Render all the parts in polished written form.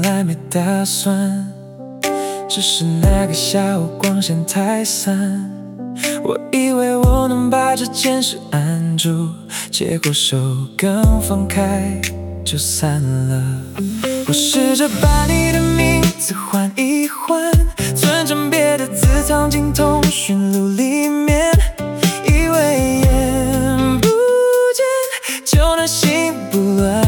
来没打算，只是那个下午光线太散，我以为我能把这件事按住，结果手刚放开就散了。我试着把你的名字换一换，存证别的字藏进通讯录里面，以为眼不见就能心不乱。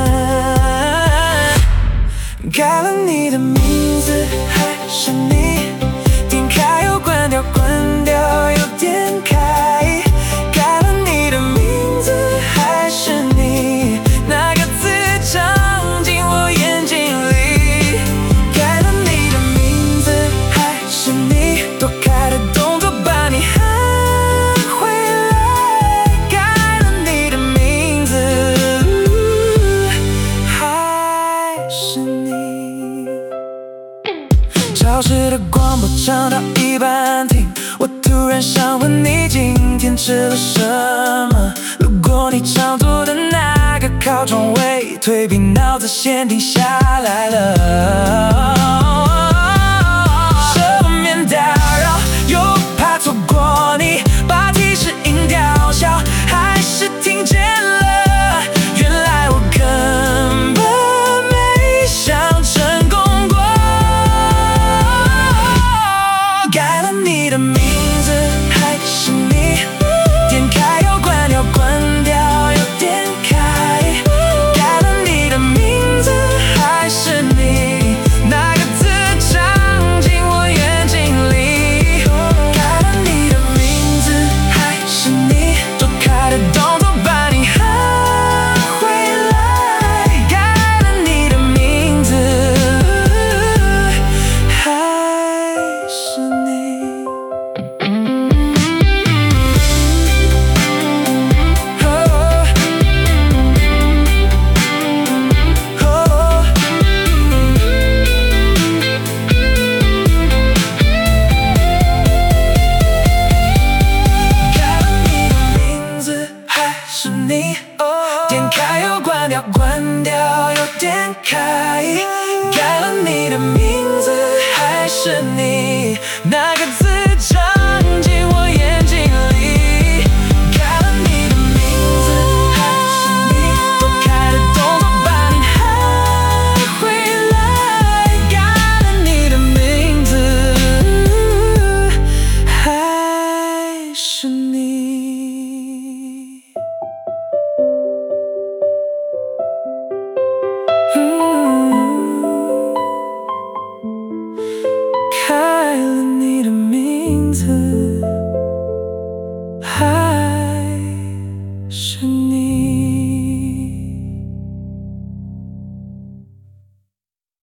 改了你的名字还是你，点开又关掉，关掉又点开。改了你的名字还是你，哪个字藏进我眼睛里？改了你的名字还是你，躲开的动作把你喊回来。改了你的名字还是你。超市的广播唱到一半停，我突然想问你今天吃了什么？路过你常坐的那个靠窗位，蜕皮脑子先停下来了。舍免打扰，又怕错过你，把提示音调小，还是听见了。原来我根本没想成功过。改了你的名字还是你，点开又关掉，关掉又点开。改了你的名字还是你，哪个字藏进我眼睛里？改了你的名字还是你，躲开的动作把你喊回来。改了你的名字还是你。点开又关掉，关掉又点开。改了你的名字还是你，哪个字